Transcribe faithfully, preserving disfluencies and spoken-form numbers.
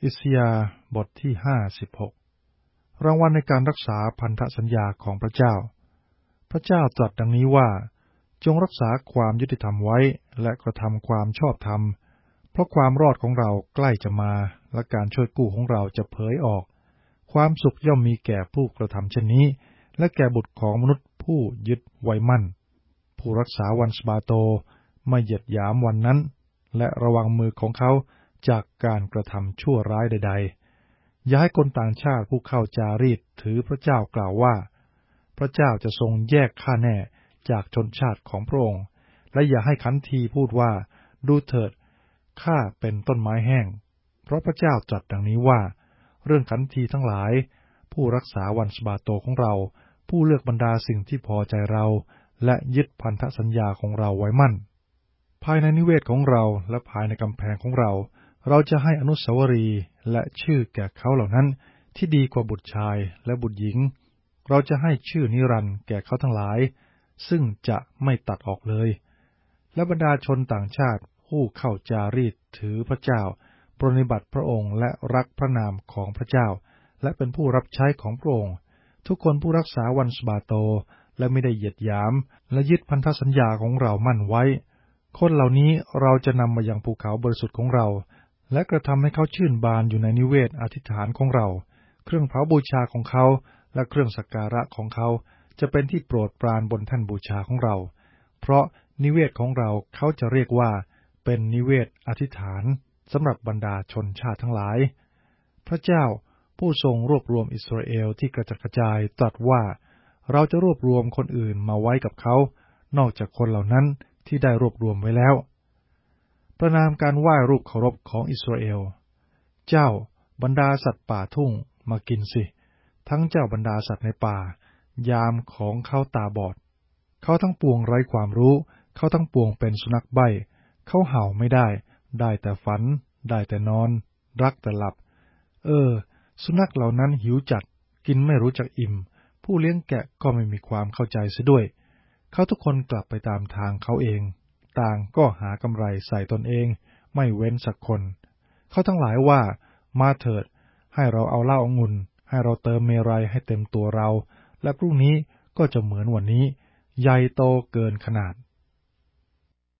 อิสยาห์บทที่ห้าสิบหกรางวัลในการรักษาพันธสัญญาของพระเจ้าพระเจ้าตรัสดังนี้ว่าจงรักษาความยุติธรรมไว้และกระทำความชอบธรรมเพราะความรอดของเราใกล้จะมาและการช่วยกู้ของเราจะเผยออกความสุขย่อมมีแก่ผู้กระทำเช่นนี้และแก่บุตรของมนุษย์ผู้ยึดไว้มั่นผู้รักษาวันสะบาโตไม่เหยียดหยามวันนั้นและระวังมือของเขาจากการกระทำชั่วร้ายใดๆอย่าให้คนต่างชาติผู้เข้าจารีตถือพระเจ้ากล่าวว่าพระเจ้าจะทรงแยกข้าแน่จากชนชาติของพระองค์และอย่าให้ขันทีพูดว่าดูเถิดข้าเป็นต้นไม้แห้งเพราะพระเจ้าตรัสดังนี้ว่าเรื่องขันทีทั้งหลายผู้รักษาวันสะบาโตของเราผู้เลือกบรรดาสิ่งที่พอใจเราและยึดพันธสัญญาของเราไว้มั่นภายในนิเวศของเราและภายในกำแพงของเราเราจะให้อนุสาวรีย์และชื่อแก่เขาเหล่านั้นที่ดีกว่าบุตรชายและบุตรหญิงเราจะให้ชื่อนิรันดร์แก่เขาทั้งหลายซึ่งจะไม่ตัดออกเลยและบรรดาชนต่างชาติผู้เข้าจารีตถือพระเจ้าปรนนิบัติพระองค์และรักพระนามของพระเจ้าและเป็นผู้รับใช้ของพระองค์ทุกคนผู้รักษาวันสะบาโตและไม่ได้เหยียดหยามและยึดพันธสัญญาของเรามั่นไว้คนเหล่านี้เราจะนำมายังภูเขาบริสุทธิ์ของเราและกระทำให้เขาชื่นบานอยู่ในนิเวศอธิษฐานของเราเครื่องเผาบูชาของเขาและเครื่องสักการะของเขาจะเป็นที่โปรดปรานบนแท่นบูชาของเราเพราะนิเวศของเราเขาจะเรียกว่าเป็นนิเวศอธิษฐานสำหรับบรรดาชนชาติทั้งหลายพระเจ้าผู้ทรงรวบรวมอิสราเอลที่กระจัดกระจายตรัสว่าเราจะรวบรวมคนอื่นมาไว้กับเขานอกจากคนเหล่านั้นที่ได้รวบรวมไว้แล้วประนามการไหว้รูปเคารพของอิสราเอลเจ้าบรรดาสัตว์ป่าทุ่งมากินสิทั้งเจ้าบรรดาสัตว์ในป่ายามของเขาตาบอดเขาทั้งปวงไร้ความรู้เขาทั้งปวงเป็นสุนัขใบ้เขาเห่าไม่ได้ได้แต่ฝันได้แต่นอนรักแต่หลับเออสุนัขเหล่านั้นหิวจัดกินไม่รู้จักอิ่มผู้เลี้ยงแกะก็ไม่มีความเข้าใจเสียด้วยเขาทุกคนกลับไปตามทางเขาเองต่างก็หากำไรใส่ตนเองไม่เว้นสักคนเขาทั้งหลายว่ามาเถิดให้เราเอาเหล้าองุ่นให้เราเติมเมรัยให้เต็มตัวเราและพรุ่งนี้ก็จะเหมือนวันนี้ใหญ่โตเกินขนาด